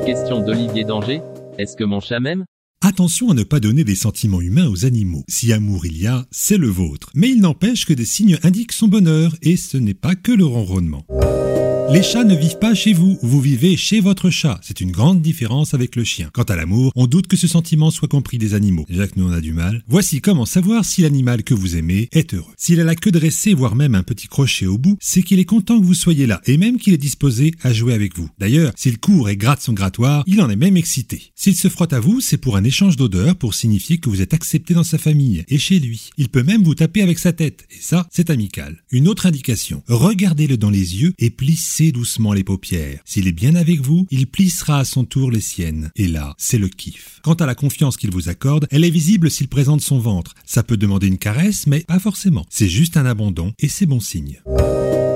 question d'Olivier Danger. Est-ce que mon chat m'aime ? Attention à ne pas donner des sentiments humains aux animaux. Si amour il y a, c'est le vôtre. Mais il n'empêche que des signes indiquent son bonheur, et ce n'est pas que le ronronnement. Les chats ne vivent pas chez vous, vous vivez chez votre chat. C'est une grande différence avec le chien. Quant à l'amour, on doute que ce sentiment soit compris des animaux. Déjà que nous on a du mal. Voici comment savoir si l'animal que vous aimez est heureux. S'il a la queue dressée, voire même un petit crochet au bout, c'est qu'il est content que vous soyez là, et même qu'il est disposé à jouer avec vous. D'ailleurs, s'il court et gratte son grattoir, il en est même excité. S'il se frotte à vous, c'est pour un échange d'odeurs, pour signifier que vous êtes accepté dans sa famille, et chez lui. Il peut même vous taper avec sa tête, et ça, c'est amical. Une autre indication, regardez-le dans les yeux et plissez doucement les paupières. S'il est bien avec vous, il plissera à son tour les siennes. Et là, c'est le kiff. Quant à la confiance qu'il vous accorde, elle est visible s'il présente son ventre. Ça peut demander une caresse, mais pas forcément. C'est juste un abandon et c'est bon signe.